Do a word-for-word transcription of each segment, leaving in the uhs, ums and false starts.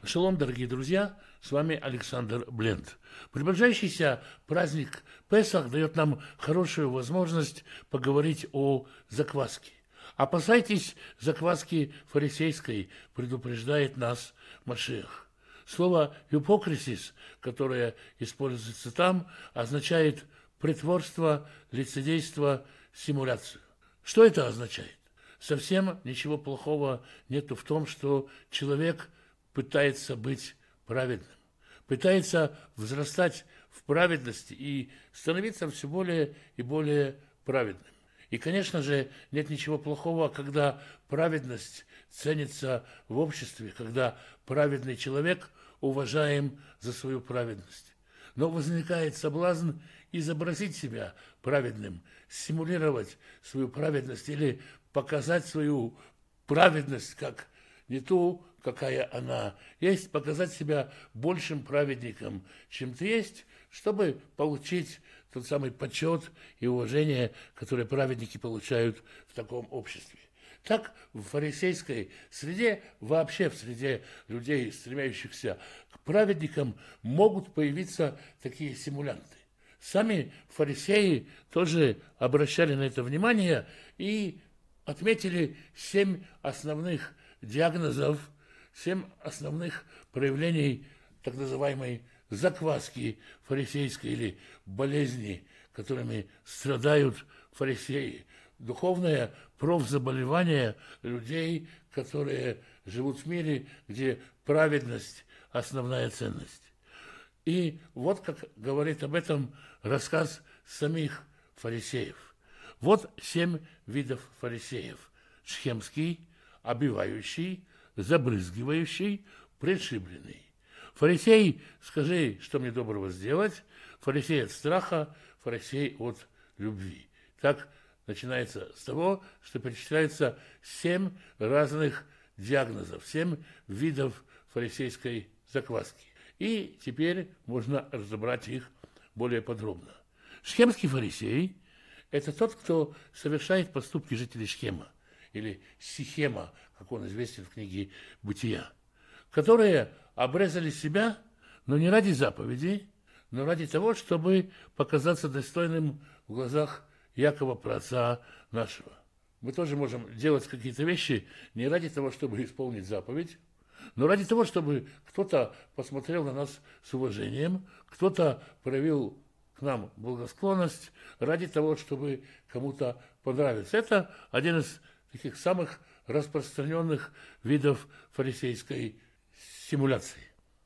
Шалом, дорогие друзья, с вами Александр Бленд. Приближающийся праздник Песах дает нам хорошую возможность поговорить о закваске. Опасайтесь закваски фарисейской, предупреждает нас Машиах. Слово «hypocrisy», которое используется там, означает притворство, лицедейство, симуляцию. Что это означает? Совсем ничего плохого нету в том, что человек пытается быть праведным, пытается взрастать в праведности и становиться все более и более праведным. И, конечно же, нет ничего плохого, когда праведность ценится в обществе, когда праведный человек уважаем за свою праведность. Но возникает соблазн изобразить себя праведным, симулировать свою праведность или показать свою праведность как не ту, какая она есть, показать себя большим праведником, чем ты есть, чтобы получить тот самый почет и уважение, которое праведники получают в таком обществе. Так в фарисейской среде, вообще в среде людей, стремящихся к праведникам, могут появиться такие симулянты. Сами фарисеи тоже обращали на это внимание и отметили семь основных диагнозов, семь основных проявлений так называемой закваски фарисейской или болезни, которыми страдают фарисеи. Духовное профзаболевание людей, которые живут в мире, где праведность – основная ценность. И вот как говорит об этом рассказ самих фарисеев. Вот семь видов фарисеев. Шхемский, обивающий, забрызгивающий, пришибленный. Фарисей, скажи, что мне доброго сделать. Фарисей от страха, фарисей от любви. Так начинается с того, что перечисляется семь разных диагнозов, семь видов фарисейской закваски. И теперь можно разобрать их более подробно. Шхемский фарисей – это тот, кто совершает поступки жителей Шхема, или Сихема, как он известен в книге «Бытия», которые обрезали себя, но не ради заповедей, но ради того, чтобы показаться достойным в глазах Якова, праотца нашего. Мы тоже можем делать какие-то вещи не ради того, чтобы исполнить заповедь, но ради того, чтобы кто-то посмотрел на нас с уважением, кто-то проявил к нам благосклонность, ради того, чтобы кому-то понравиться. Это один из таких самых распространенных видов фарисейской симуляции.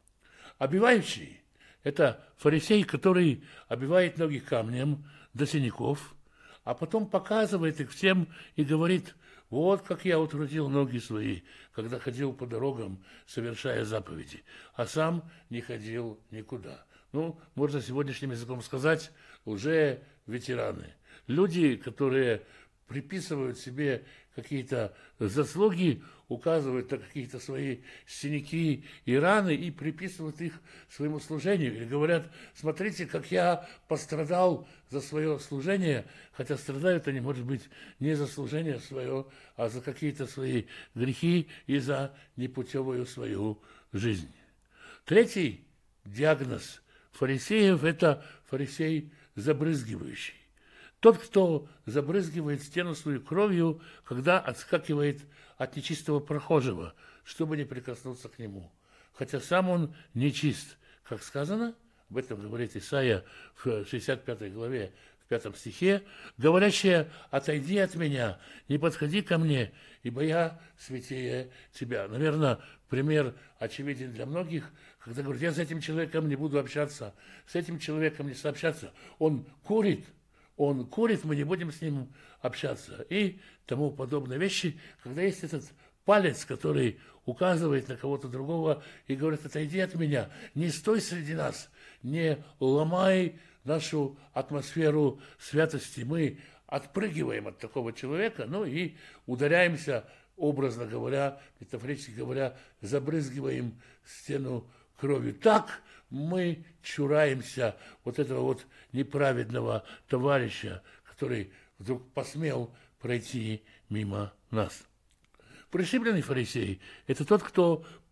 Обивающий – это фарисей, который обивает ноги камнем до синяков, а потом показывает их всем и говорит: вот как я утрудил ноги свои, когда ходил по дорогам, совершая заповеди, а сам не ходил никуда. Ну, можно сегодняшним языком сказать, уже ветераны. Люди, которые приписывают себе какие-то заслуги, указывают на какие-то свои синяки и раны и приписывают их своему служению. Или говорят: смотрите, как я пострадал за свое служение, хотя страдают они, может быть, не за служение свое, а за какие-то свои грехи и за непутевую свою жизнь. Третий диагноз фарисеев – это фарисей забрызгивающий. Тот, кто забрызгивает стену свою кровью, когда отскакивает от нечистого прохожего, чтобы не прикоснуться к нему. Хотя сам он нечист. Как сказано, об этом говорит Исаия в шестьдесят пятой главе, в пятом стихе, говорящая: «Отойди от меня, не подходи ко мне, ибо я святее тебя». Наверное, пример очевиден для многих, когда говорят: я с этим человеком не буду общаться, с этим человеком не сообщаться. Он курит, он курит, мы не будем с ним общаться. И тому подобные вещи, когда есть этот палец, который указывает на кого-то другого и говорит: отойди от меня, не стой среди нас, не ломай нашу атмосферу святости. Мы отпрыгиваем от такого человека, ну и ударяемся, образно говоря, метафорически говоря, забрызгиваем стену кровью. Так мы чураемся вот этого вот неправедного товарища, который вдруг посмел пройти мимо нас. Пришибленный фарисей – это тот, кто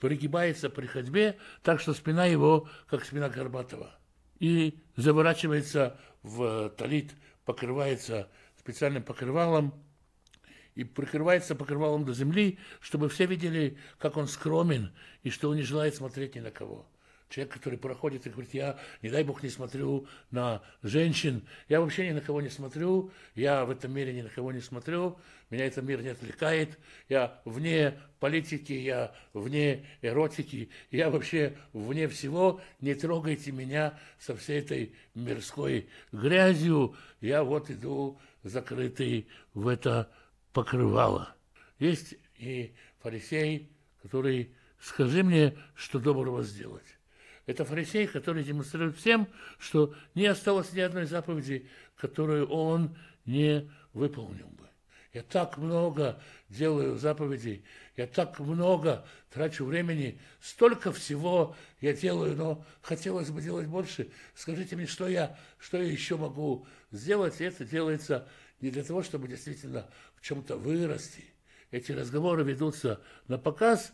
пригибается при ходьбе, так что спина его, как спина Горбатова. И заворачивается в талит, покрывается специальным покрывалом, и прикрывается покрывалом до земли, чтобы все видели, как он скромен, и что он не желает смотреть ни на кого. Человек, который проходит и говорит: я, не дай Бог, не смотрю на женщин, я вообще ни на кого не смотрю, я в этом мире ни на кого не смотрю, меня этот мир не отвлекает, я вне политики, я вне эротики, я вообще вне всего, не трогайте меня со всей этой мирской грязью, я вот иду закрытый в это покрывало. Есть и фарисей, который: скажи мне, что доброго сделать. Это фарисей, который демонстрирует всем, что не осталось ни одной заповеди, которую он не выполнил бы. Я так много делаю заповедей, я так много трачу времени, столько всего я делаю, но хотелось бы делать больше. Скажите мне, что я, что я еще могу сделать, и это делается не для того, чтобы действительно в чем-то вырасти. Эти разговоры ведутся на показ,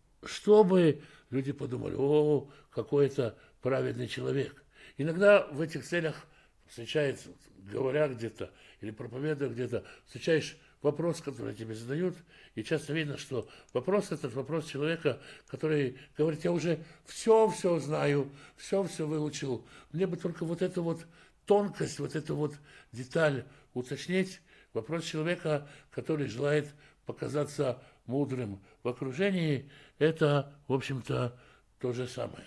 чтобы люди подумали: о, какой-то праведный человек. Иногда в этих целях встречается, говоря где-то или проповедуя где-то, встречаешь вопрос, который тебе задают, и часто видно, что вопрос этот вопрос человека, который говорит: я уже все-все знаю, все-все выучил, мне бы только вот эту вот тонкость, вот эту вот деталь уточнить. Вопрос человека, который желает показаться мудрым в окружении, это, в общем-то, то же самое.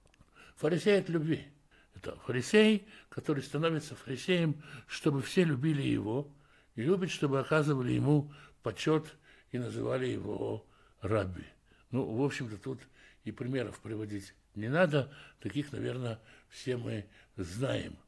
Фарисей от любви. Это фарисей, который становится фарисеем, чтобы все любили его, и любит, чтобы оказывали ему почет и называли его рабби. Ну, в общем-то, тут и примеров приводить не надо, таких, наверное, все мы знаем.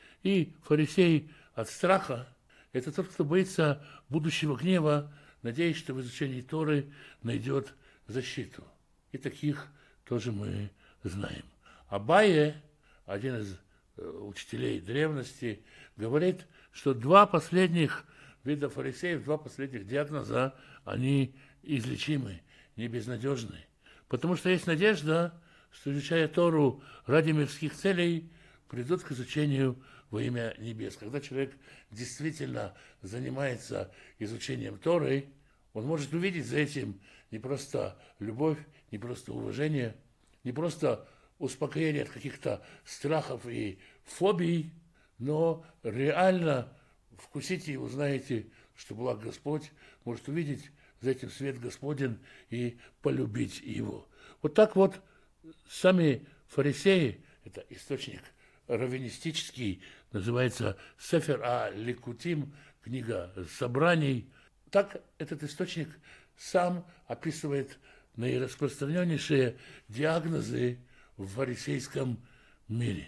И фарисей от страха – это тот, кто боится будущего гнева, надеясь, что в изучении Торы найдет защиту. И таких тоже мы знаем. Абайя, один из учителей древности, говорит, что два последних вида фарисеев, два последних диагноза, они излечимы, не безнадежны. Потому что есть надежда, что, изучая Тору ради мирских целей, придут к изучению во имя небес. Когда человек действительно занимается изучением Торы, он может увидеть за этим не просто любовь, не просто уважение, не просто успокоение от каких-то страхов и фобий, но реально вкусите и узнаете, что благ Господь, может увидеть за этим свет Господень и полюбить его. Вот так вот сами фарисеи, это источник раввинистический, называется Сефер а-Ликутим, книга собраний. Так этот источник сам описывает наираспространеннейшие диагнозы в фарисейском мире.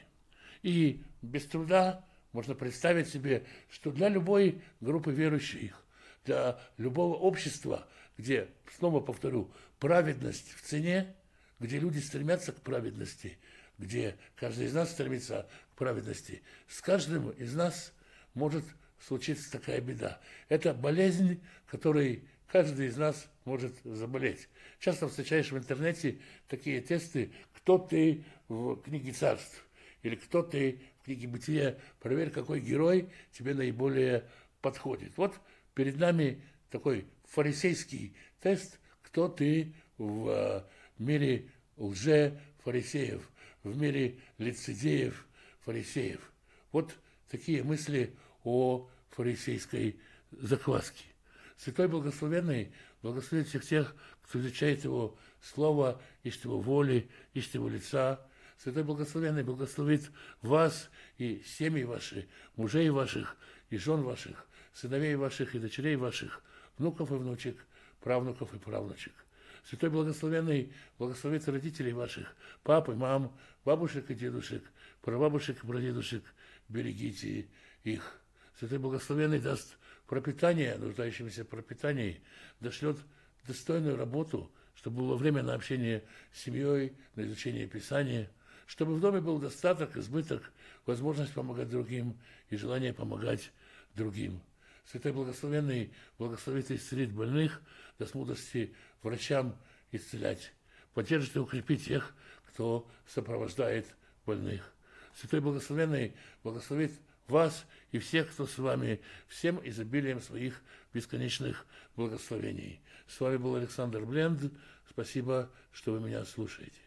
И без труда можно представить себе, что для любой группы верующих, для любого общества, где, снова повторю, праведность в цене, где люди стремятся к праведности, где каждый из нас стремится к праведности, с каждым из нас может случиться такая беда. Это болезнь, которой каждый из нас может заболеть. Часто встречаешь в интернете такие тесты: кто ты в книге царств, или кто ты в книге Бытия, проверь, какой герой тебе наиболее подходит. Вот перед нами такой фарисейский тест: кто ты в мире лже-фарисеев, в мире лицедеев, фарисеев. Вот такие мысли о фарисейской закваске. Святой Благословенный благословит всех тех, кто изучает его слово, ищет его воли, ищет его лица. Святой Благословенный благословит вас и семьи ваши, мужей ваших и жен ваших, сыновей ваших и дочерей ваших, внуков и внучек, правнуков и правнучек. Святой Благословенный благословит родителей ваших, пап и мам, бабушек и дедушек, прабабушек и прадедушек, берегите их. Святой Благословенный даст пропитание, нуждающимся в пропитании, дошлет достойную работу, чтобы было время на общение с семьей, на изучение Писания, чтобы в доме был достаток, избыток, возможность помогать другим и желание помогать другим. Святой Благословенный благословит и исцелит больных, даст мудрости врачам исцелять, поддержит и укрепит тех, кто сопровождает больных. Святой Благословенный благословит вас и всех, кто с вами, всем изобилием своих бесконечных благословений. С вами был Александр Бленд. Спасибо, что вы меня слушаете.